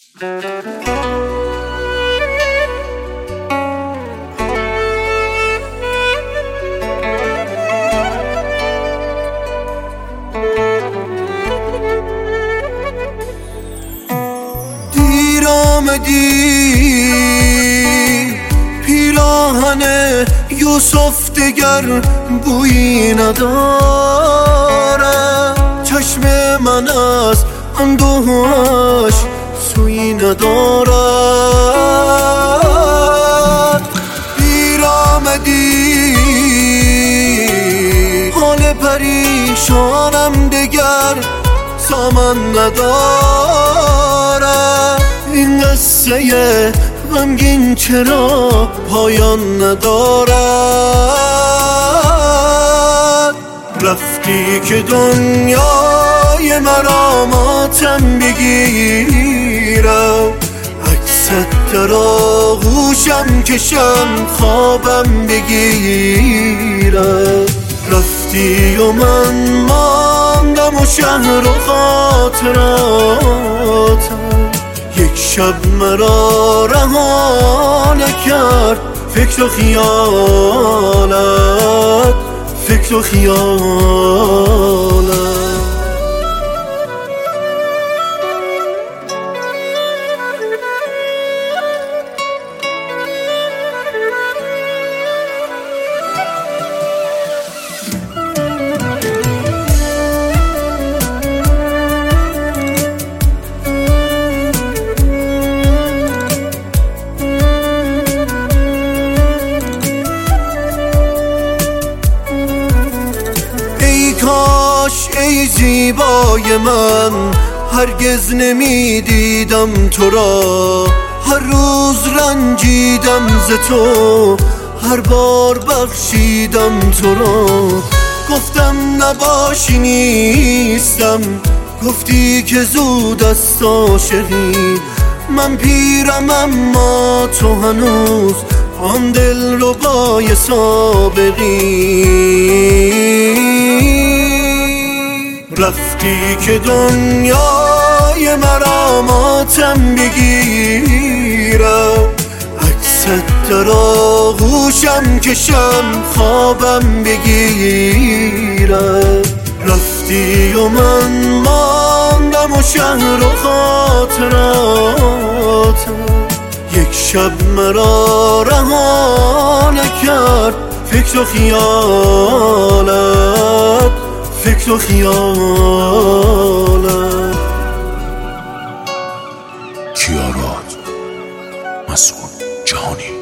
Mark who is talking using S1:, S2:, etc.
S1: دیر آمدی پیراهن یوسف دگر بویی نداره، چشم من از اندوهش سویی ندارد. دیر آمدی حال پریشانم دگر سامان ندارد. این قصه غمگین چرا پایان ندارد؟ رفتی که دنیای مرا ماتم بگیرم، عکست در آغوشم کشم خوابم بگیرم. رفتی و من ماندم و شهر و خاطراتم، یک شب مرا رها نکرد فکر و خیالت، فکر و خیالت. کاش ای زیبای من هرگز نمیدیدم تو را، هر روز رنجیدم ز تو، هر بار بخشیدم تو را. گفتم نباشی نیستم، گفتی که زود است عاشقی. من پیرم اما تو هنوز آن دل ربای سابقی. رفتی که دنیای مرا ماتم بگیرم، عکست در آغوشم کشم خوابم بگیرم. رفتی و من ماندم و شهر و خاطراتم، یک شب مرا رها نکرد فکر و خیالت، فکر و خیالت.
S2: کیارات مسئول جهانی.